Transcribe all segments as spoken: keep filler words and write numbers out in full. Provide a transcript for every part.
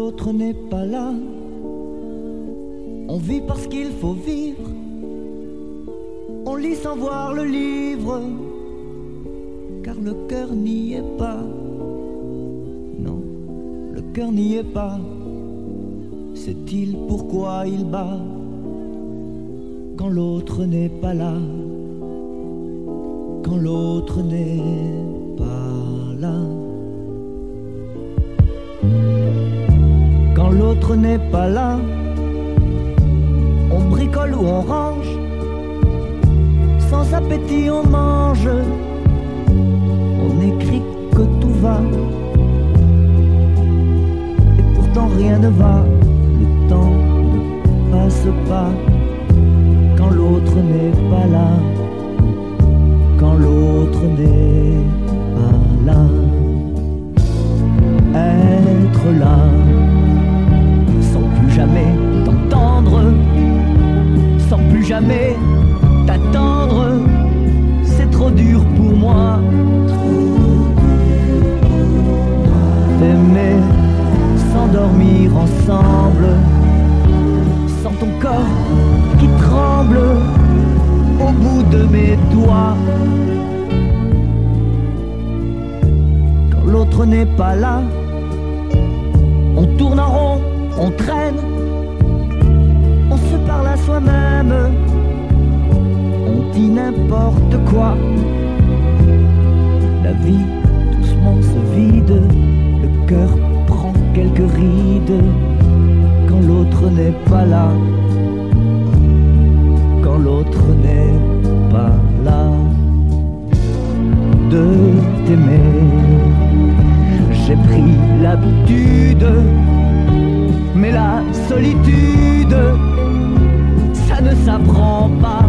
l'autre n'est pas là. On vit parce qu'il faut vivre. On lit sans voir le livre, car le cœur n'y est pas. Non, le cœur n'y est pas. Sait-il pourquoi il bat quand l'autre n'est pas là? Quand l'autre n'est pas là. Quand l'autre n'est pas là, on bricole ou on range. Sans appétit on mange. On écrit que tout va, et pourtant rien ne va. Le temps ne passe pas quand l'autre n'est pas là. Quand l'autre n'est pas là. Être là sans plus jamais t'entendre, sans plus jamais t'attendre, c'est trop dur pour moi. T'aimer, s'endormir ensemble, sans ton corps qui tremble au bout de mes doigts. Quand l'autre n'est pas là, on tourne en rond, on traîne, on se parle à soi-même, on dit n'importe quoi. La vie doucement se vide, le cœur prend quelques rides quand l'autre n'est pas là. Quand l'autre n'est pas là. De t'aimer, j'ai pris l'habitude, mais la solitude, ça ne s'apprend pas.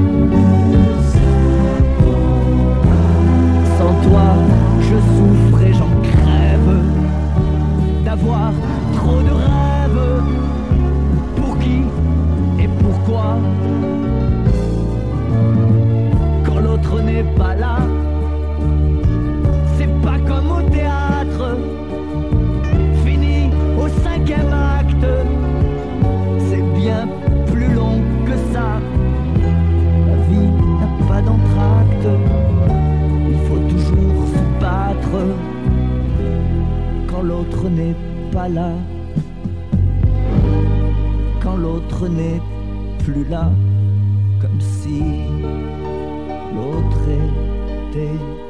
Sans toi, je souffre et j'en crève d'avoir trop de rêves. Pour qui et pourquoi? Quand l'autre n'est pas là, c'est pas comme au théâtre, fini au cinquième acte. C'est bien plus long que ça. La vie n'a pas d'entracte. Il faut toujours se battre quand l'autre n'est pas là. Quand l'autre n'est plus là, comme si l'autre était